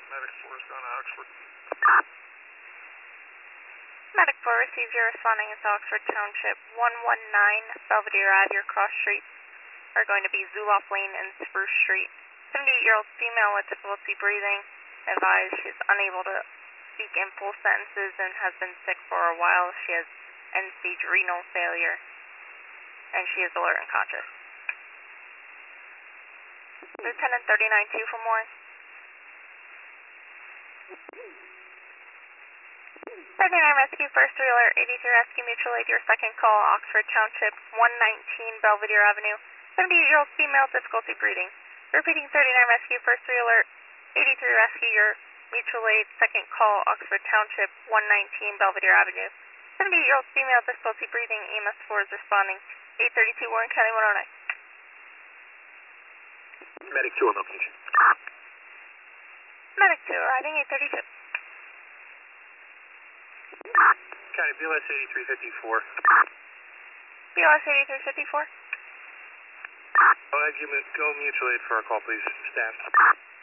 Medic 4 is going to Oxford. Medic 4 receives your responding is Oxford Township 119 Belvedere Ave. Your cross streets are going to be Zuloff Lane and Spruce Street. 78-year-old female with difficulty breathing. Advised she is unable to speak in full sentences and has been sick for a while. She has end-stage renal failure, and she is alert and conscious. Lieutenant 39-2 for more. 39 Rescue, first 3 alert, 83 Rescue, mutual aid, your second call, Oxford Township, 119 Belvedere Avenue, 78-year-old female, difficulty breathing. Repeating 39 Rescue, first 3 alert, 83 Rescue, your mutual aid, second call, Oxford Township, 119 Belvedere Avenue, 78-year-old female, difficulty breathing, EMS 4 is responding, 832 Warren County 109. Medic 2 on location. Medic 2 arriving, 832. County BLS 8354. BLS 8354. I'll have you go mutual aid for our call, please. Staff.